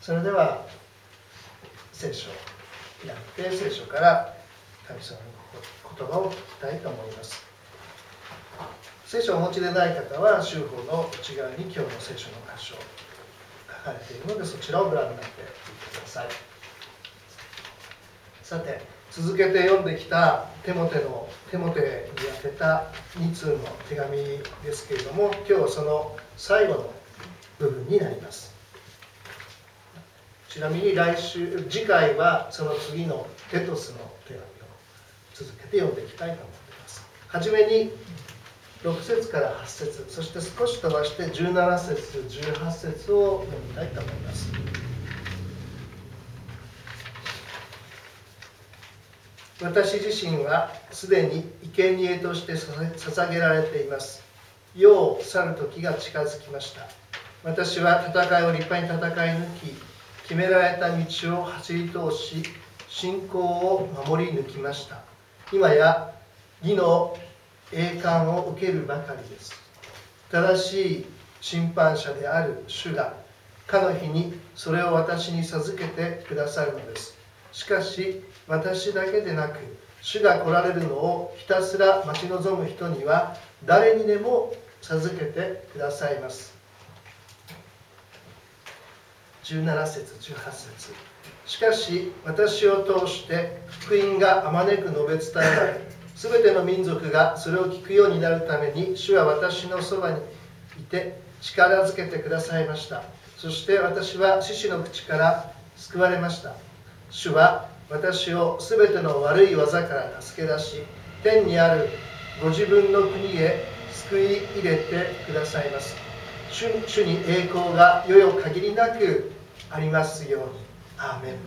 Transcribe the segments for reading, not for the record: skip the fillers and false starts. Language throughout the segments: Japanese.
それでは聖書を開いて、聖書から神様の言葉を聞きたいと思います。聖書をお持ちでない方は週報の内側に今日の聖書の箇所書かれているので、そちらをご覧になってみてください。さて、続けて読んできたテモテに宛てた2通の手紙ですけれども、今日はその最後の部分になります。ちなみに次回はその次のテトスの手紙を続けて読んでいきたいと思っています。はじめに6節から8節、そして少し飛ばして17節18節を読みたいと思います。私自身はすでに生贄として捧げられています。世を去る時が近づきました。私は戦いを立派に戦い抜き、決められた道を走り通し、信仰を守り抜きました。今や義の栄冠を受けるばかりです。正しい審判者である主が、かの日にそれを私に授けてくださるのです。しかし、私だけでなく、主が来られるのをひたすら待ち望む人には、誰にでも授けてくださいます。17節18節。しかし私を通して福音があまねく述べ伝えられ、すべての民族がそれを聞くようになるために、主は私のそばにいて力づけてくださいました。そして私は獅子の口から救われました。主は私をすべての悪い技から助け出し、天にあるご自分の国へ救い入れてくださいます。主に栄光が世々限りなくありますように。アーメン。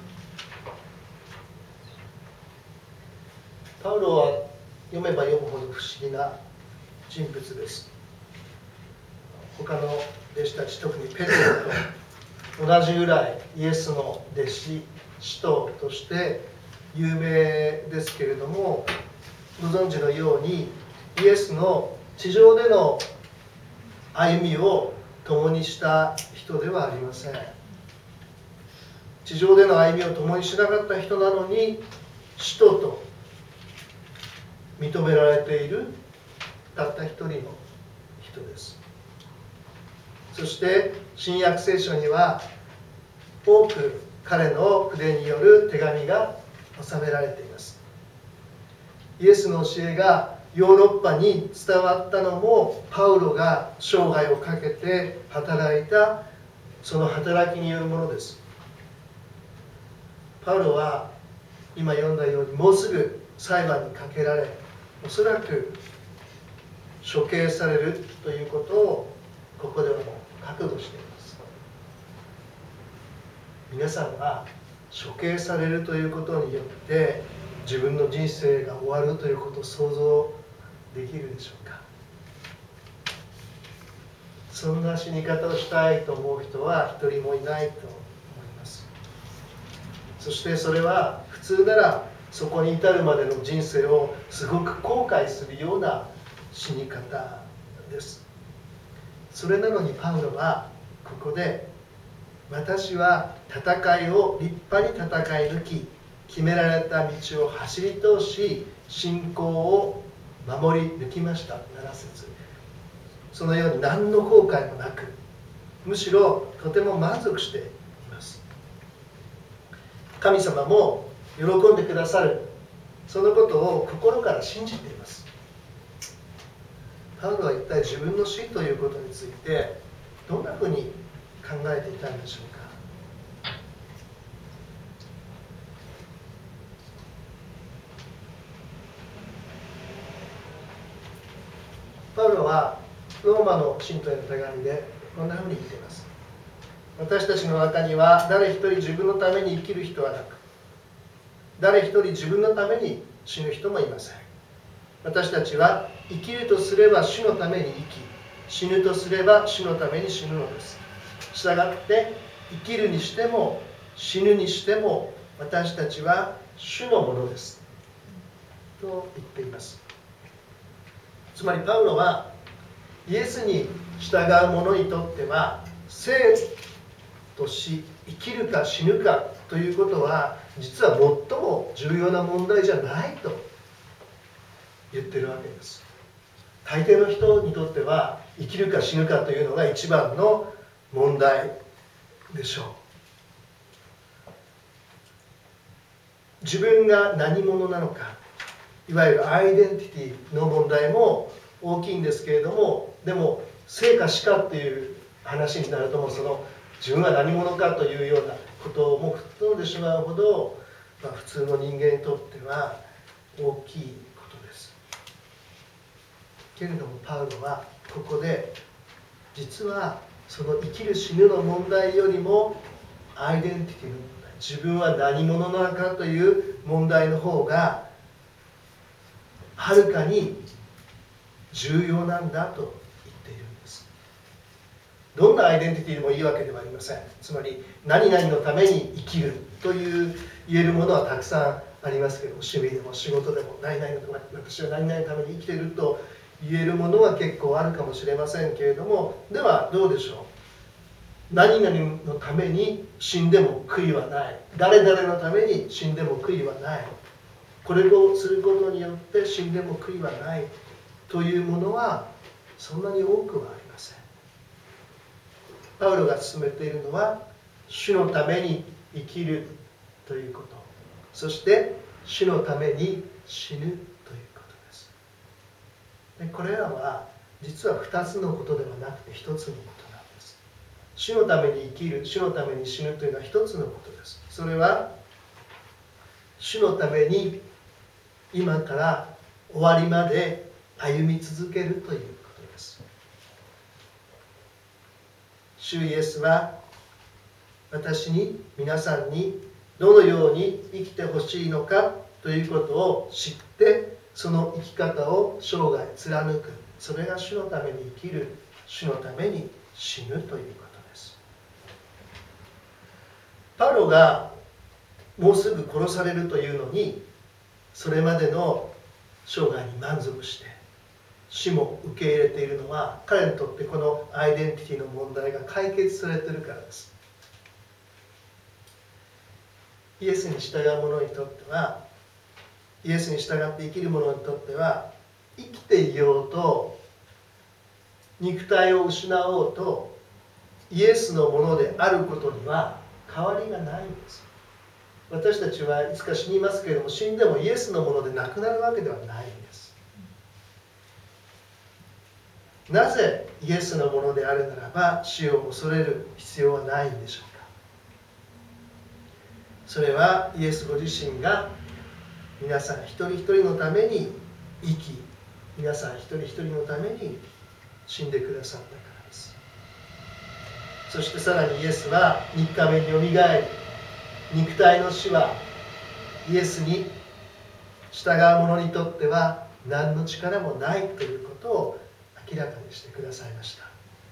パウロは読めば読むほど不思議な人物です。他の弟子たち、特にペテロと同じぐらいイエスの弟子、使徒として有名ですけれども、ご存知のようにイエスの地上での歩みを共にした人ではありません。地上での歩みを共にしなかった人なのに、使徒と認められているたった一人の人です。そして新約聖書には多く彼の筆による手紙が収められています。イエスの教えがヨーロッパに伝わったのも、パウロが生涯をかけて働いたその働きによるものです。パウロは今読んだように、もうすぐ裁判にかけられ、おそらく処刑されるということをここではもう覚悟しています。皆さんは処刑されるということによって自分の人生が終わるということを想像できるでしょうか。そんな死に方をしたいと思う人は一人もいないと思います。そしてそれは普通ならそこに至るまでの人生をすごく後悔するような死に方です。それなのにパウロはここで、私は戦いを立派に戦い抜き、決められた道を走り通し、信仰を守り抜きました。7節。そのように何の後悔もなく、むしろとても満足しています。神様も喜んでくださる、そのことを心から信じています。パウロは一体自分の死ということについてどんなふうに考えていたんでしょうか。パウロはローマの信徒への手紙でこんなふうに言っています。私たちの中には誰一人自分のために生きる人はなく、誰一人自分のために死ぬ人もいません。私たちは生きるとすれば主のために生き、死ぬとすれば主のために死ぬのです。したがって生きるにしても死ぬにしても私たちは主のものですと言っています。つまりパウロはイエスに従う者にとっては生と死、 生きるか死ぬかということは実は最も重要な問題じゃないと言ってるわけです。大抵の人にとっては生きるか死ぬかというのが一番の問題でしょう。自分が何者なのか、いわゆるアイデンティティの問題も大きいんですけれども、でも生か死かっていう話になると、もうその自分は何者かというようなことをもう吹っ飛んでしまうほど、普通の人間にとっては大きいことです。けれどもパウロはここで実はその生きる死ぬの問題よりもアイデンティティの問題、自分は何者なのかという問題の方がはるかに重要なんだと言っているんです。どんなアイデンティティでもいいわけではありません。つまり何々のために生きるという言えるものはたくさんありますけど、趣味でも仕事でも何々のため、私は何々のために生きていると言えるものは結構あるかもしれませんけれども、ではどうでしょう。何々のために死んでも悔いはない、誰々のために死んでも悔いはない、これをすることによって死んでも悔いはないというものはそんなに多くはありません。パウロが進めているのは主のために生きるということ、そして主のために死ぬということです。でこれらは実は2つのことではなくて1つのことなんです。主のために生きる、主のために死ぬというのは1つのことです。それは主のために今から終わりまで歩み続けるということです。主イエスは私に、皆さんにどのように生きてほしいのかということを知って、その生き方を生涯貫く、それが主のために生きる、主のために死ぬということです。パウロがもうすぐ殺されるというのに、それまでの生涯に満足して死も受け入れているのは、彼にとってこのアイデンティティの問題が解決されているからです。イエスに従う者にとっては、イエスに従って生きる者にとっては、生きていようと肉体を失おうとイエスのものであることには変わりがないんです。私たちはいつか死にますけれども、死んでもイエスのものでなくなるわけではないんです。なぜイエスのものであるならば死を恐れる必要はないんでしょうか。それはイエスご自身が皆さん一人一人のために生き、皆さん一人一人のために死んでくださったからです。そしてさらにイエスは3日目によみがえり、肉体の死はイエスに従う者にとっては何の力もないということを明らかにしてくださいました。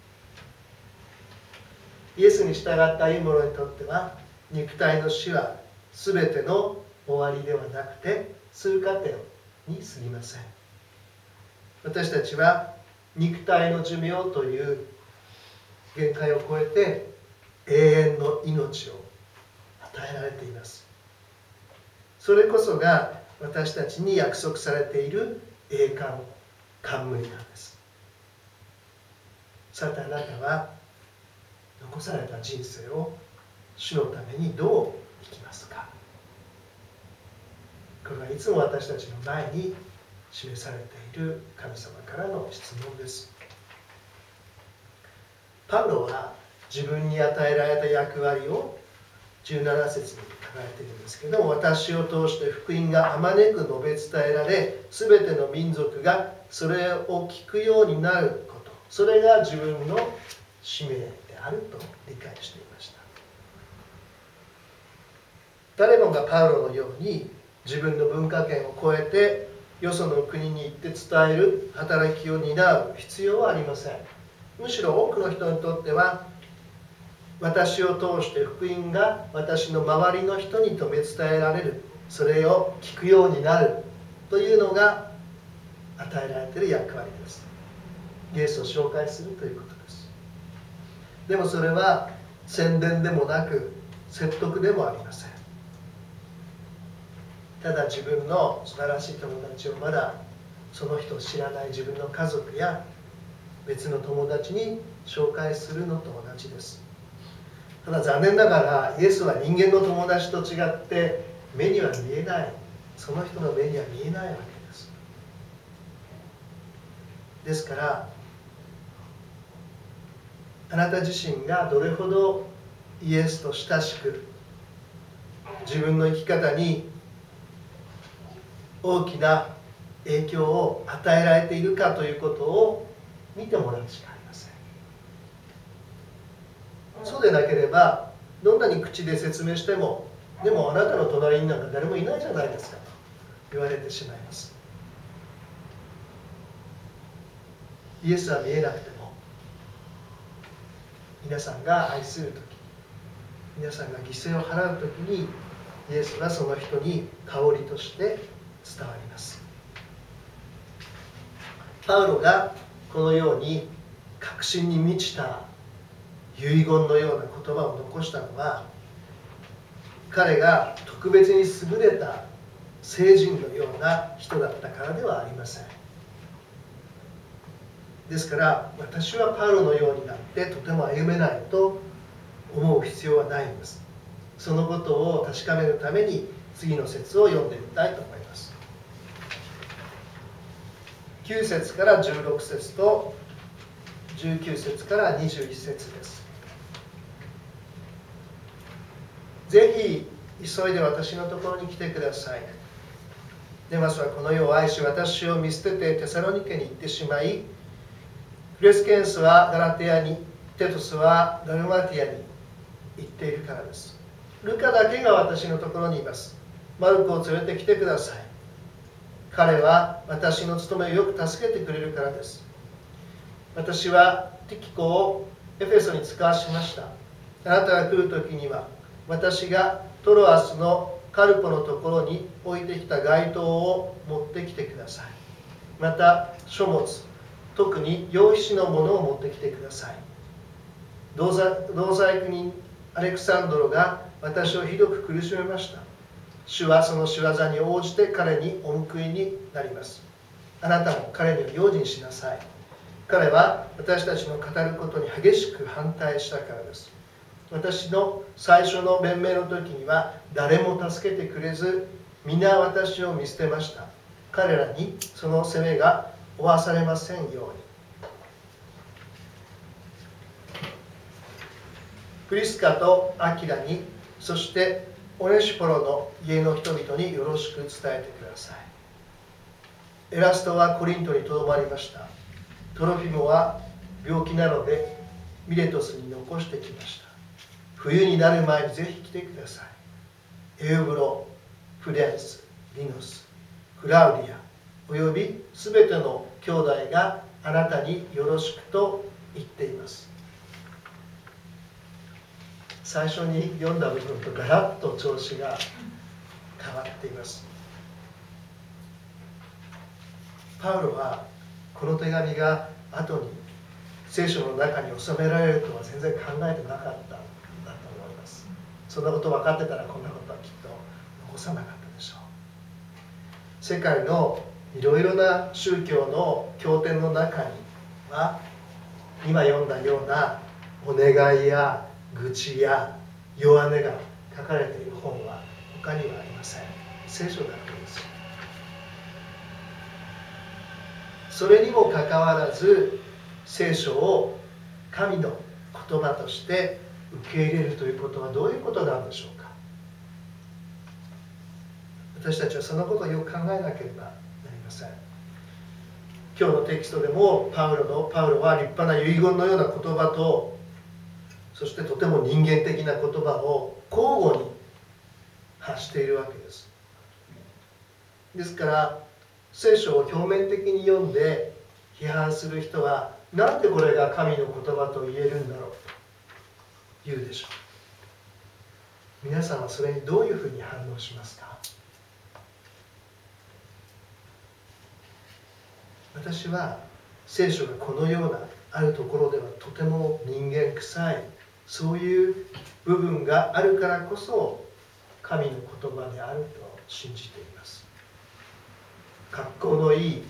イエスに従った歩む者にとっては、肉体の死は全ての終わりではなくて通過点に過ぎません。私たちは肉体の寿命という限界を超えて永遠の命を与えられています。それこそが私たちに約束されている栄冠、冠なんです。さてあなたは残された人生を主のためにどう生きますか。これはいつも私たちの前に示されている神様からの質問です。パウロは自分に与えられた役割を17節に書かれているんですけども、私を通して福音があまねく述べ伝えられ、すべての民族がそれを聞くようになること、それが自分の使命であると理解していました。誰もがパウロのように自分の文化圏を超えてよその国に行って伝える働きを担う必要はありません。むしろ多くの人にとっては、私を通して福音が私の周りの人に述べ伝えられる、それを聞くようになるというのが与えられている役割です。イエスを紹介するということです。でもそれは宣伝でもなく、 説得でもありません。ただ自分の素晴らしい友達をまだその人を知らない自分の家族や別の友達に紹介するのと同じです。ただ残念ながらイエスは人間の友達と違って目には見えない、その人の目には見えないわけです。ですからあなた自身がどれほどイエスと親しく自分の生き方に大きな影響を与えられているかということを見てもらうしかありません。そうでなければどんなに口で説明しても、でもあなたの隣になんか誰もいないじゃないですかと言われてしまいます。イエスは見えなくても、皆さんが愛するとき、皆さんが犠牲を払うときにイエスはその人に香りとして伝わります。パウロがこのように確信に満ちた遺言のような言葉を残したのは、彼が特別に優れた聖人のような人だったからではありません。ですから私はパウロのようになってとても歩めないと思う必要はないんです。そのことを確かめるために次の節を読んでみたいと思います。9節から16節と19節から21節です。ぜひ急いで私のところに来てください。デマスはこの世を愛し、私を見捨ててテサロニケに行ってしまい、クレスケンスはガラテヤに、テトスはダルマティアに行っているからです。ルカだけが私のところにいます。マルコを連れてきてください。彼は私の務めをよく助けてくれるからです。私はティキコをエフェソに使わしました。あなたが来るときには、私がトロアスのカルポのところに置いてきた街灯を持ってきてください。また書物、特に用紙のものを持ってきてください。同罪苦人アレクサンドロが私をひどく苦しめました。主はその仕業に応じて彼にお報いになります。あなたも彼には用心しなさい。彼は私たちの語ることに激しく反対したからです。私の最初の弁明の時には誰も助けてくれず、皆私を見捨てました。彼らにその責めが負わされませんように。プリスカとアキラに、そしてオネシポロの家の人々によろしく伝えてください。エラストはコリントにとどまりました。トロフィモは病気なのでミレトスに残してきました。冬になる前にぜひ来てください。エウブロ、プレンス、リノス、クラウディアおよびすべての兄弟があなたによろしくと言っています。最初に読んだ部分とガラッと調子が変わっています。パウロはこの手紙が後に聖書の中に収められるとは全然考えてなかったんだと思います。そんなこと分かってたらこんなことはきっと残さなかったでしょう。世界のいろいろな宗教の経典の中には今読んだようなお願いや愚痴や弱音が書かれている本は他にはありません。聖書だけです。それにもかかわらず聖書を神の言葉として受け入れるということはどういうことなんでしょうか。私たちはそのことをよく考えなければなりません。今日のテキストでもパウロは立派な遺言のような言葉と、そしてとても人間的な言葉を交互に発しているわけです。ですから聖書を表面的に読んで批判する人は、なんでこれが神の言葉と言えるんだろうと言うでしょう。皆さんはそれにどういうふうに反応しますか？私は聖書がこのようなあるところではとても人間臭いそういう部分があるからこそ神の言葉であると信じています。格好のいい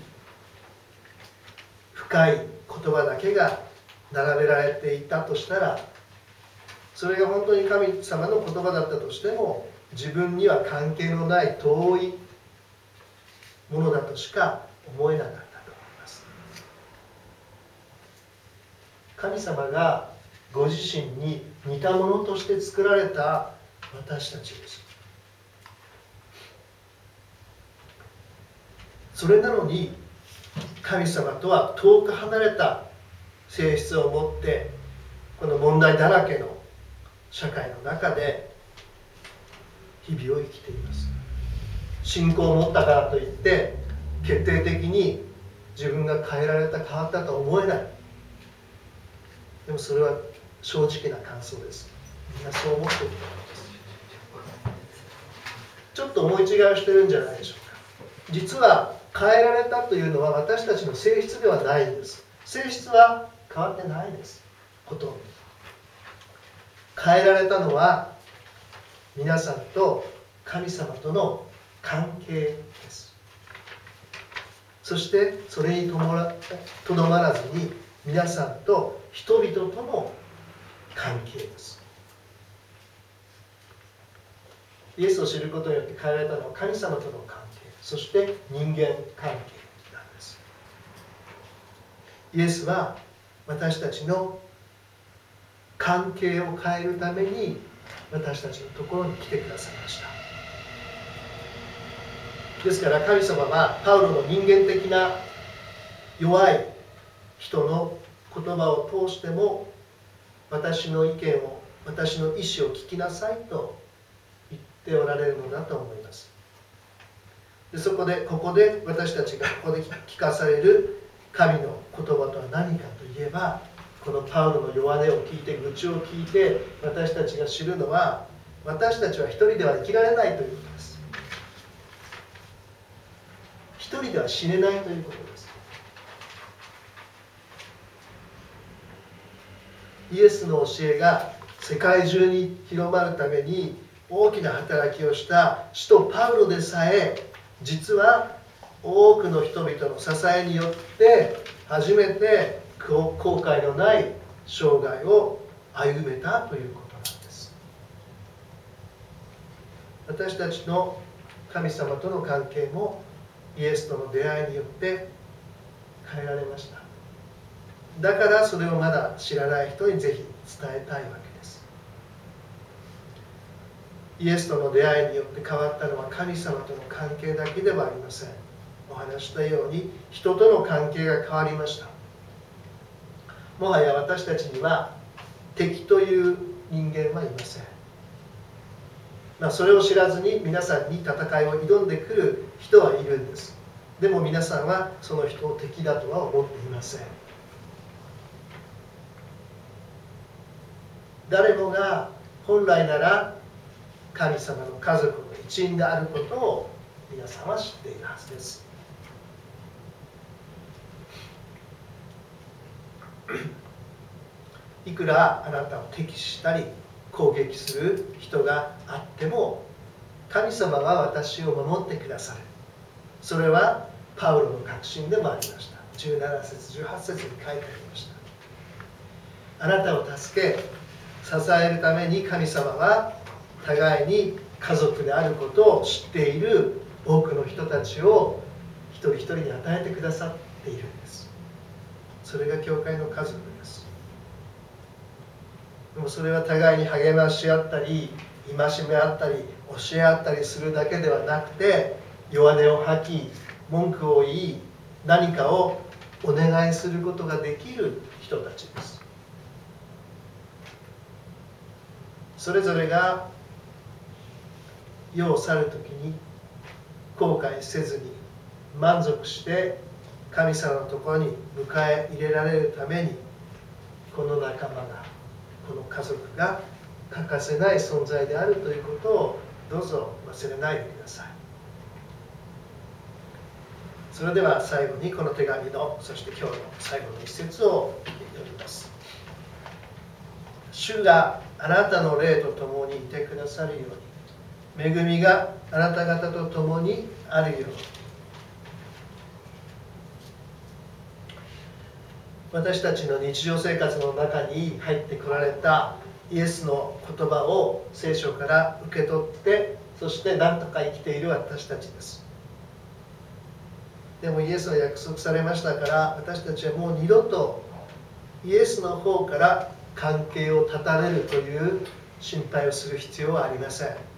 深い言葉だけが並べられていたとしたら、それが本当に神様の言葉だったとしても、自分には関係のない遠いものだとしか思えなかったと思います。神様がご自身に似たものとして作られた私たちです。それなのに神様とは遠く離れた性質を持って、この問題だらけの社会の中で日々を生きています。信仰を持ったからといって決定的に自分が変えられた、変わったと思えない。でもそれは正直な感想です。みんなそう思っていると思います。ちょっと思い違いをしてるんじゃないでしょうか。実は変えられたというのは私たちの性質ではないんです。性質は変わってないです。ほとんど変えられたのは皆さんと神様との関係です。そしてそれにとどまらずに皆さんと人々との関係です。イエスを知ることによって変えられたのは神様との関係、そして人間関係なんです。イエスは私たちの関係を変えるために私たちのところに来てくださいました。ですから神様はパウロの人間的な弱い人の言葉を通しても、私の意見を、私の意思を聞きなさいと言っておられるのだと思います。でそこでここで私たちがここで聞かされる神の言葉とは何かといえば、このパウロの弱音を聞いて、愚痴を聞いて私たちが知るのは、私たちは一人では生きられないということです。一人では死ねないということです。イエスの教えが世界中に広まるために大きな働きをした使徒パウロでさえ、実は多くの人々の支えによって初めて後悔のない生涯を歩めたということなんです。私たちの神様との関係もイエスとの出会いによって変えられました。だからそれをまだ知らない人にぜひ伝えたいわけです。イエスとの出会いによって変わったのは神様との関係だけではありません。お話したように人との関係が変わりました。もはや私たちには敵という人間はいません。それを知らずに皆さんに戦いを挑んでくる人はいるんです。でも皆さんはその人を敵だとは思っていません。誰もが本来なら神様の家族の一員であることを皆さんは知っているはずです。いくらあなたを敵視したり攻撃する人があっても、神様は私を守ってくださる。それはパウロの確信でもありました。17節18節に書いてありました。あなたを助け支えるために神様は互いに家族であることを知っている多くの人たちを一人一人に与えてくださっているんです。それが教会の家族です。でもそれは互いに励まし合ったり戒め合ったり教え合ったりするだけではなくて、弱音を吐き文句を言い何かをお願いすることができる人たちです。それぞれが世を去るときに後悔せずに満足して神様のところに迎え入れられるために、この仲間が、この家族が欠かせない存在であるということをどうぞ忘れないでください。それでは最後にこの手紙の、そして今日の最後の一節を読みます。 主があなたの霊と共にいてくださるように、恵みがあなた方と共にあるように。私たちの日常生活の中に入ってこられたイエスの言葉を聖書から受け取って、そして何とか生きている私たちです。でもイエスは約束されましたから、私たちはもう二度とイエスの方から関係を断たれるという心配をする必要はありません。